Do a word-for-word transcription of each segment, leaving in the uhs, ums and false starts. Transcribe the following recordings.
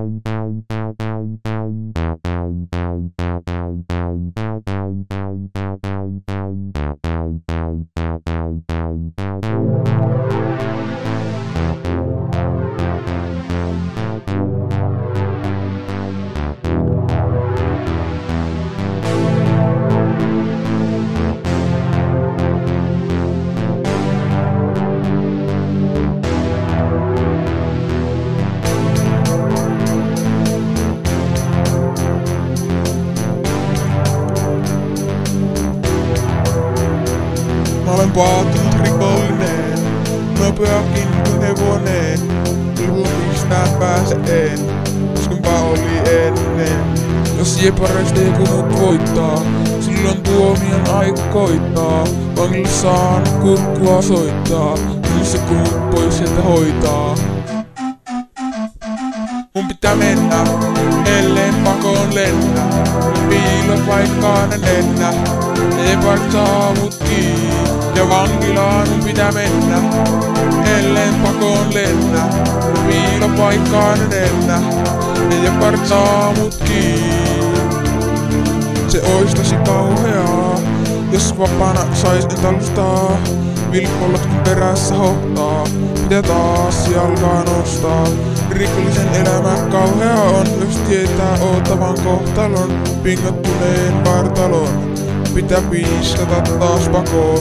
Mä olen paatunut rikollinen, nopeakin kuin hevonen. Ilman mistään pääse en, koskenpa oli ennen. Jos jepareista joku mut voittaa, silloin tuomion aika koittaa. Vangille saan kurkkua soittaa, kun se kun mut pois sieltä hoitaa. Mun pitää mennä, ellen pakoon lennä. Piilopaikkaan en lennä, jeparit saa mut kiinni. Ja vankilaan mun pitää mennä, ellen pakoon lennä. Piilopaikkaan en lennä, jeparit saa mut kiinni. Se ois tosi kauheaa, jos vapaana sais en talustaa. Vilppolot kun perässä hohtaa, pitää taas jalkaa nostaa. Rikollisen elämä kauhea on, jos tietää ootavan kohtalon. Pingottuneen vartalon, pitää piiskata taas pakoon.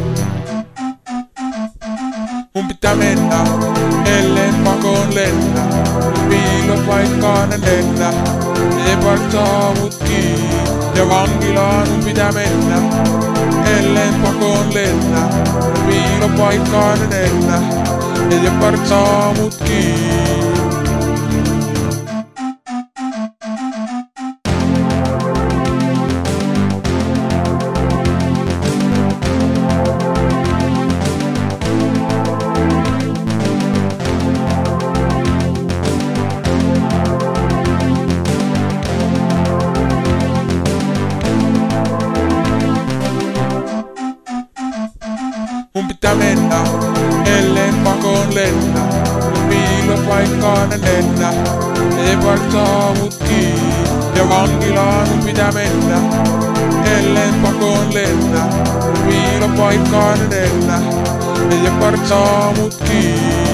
Mun pitää mennä, ellen pakoon lennä. Piilopaikkaan en lennä, jeparit saa mut kiinni. Ja vankilaan mun pitää mennä, ellen pakoon lennä. Piilopaikkaan en lennä, jeparit saa mut kiinni. Mun pitää mennä, ellen pakoon lennä. Piilopaikkaan en lennä, jeparit saa mut kiinni. Ja vankilaan mun pitää mennä, ellen pakoon lennä. Piilopaikkaan en lennä, jeparit saa mut kiinni.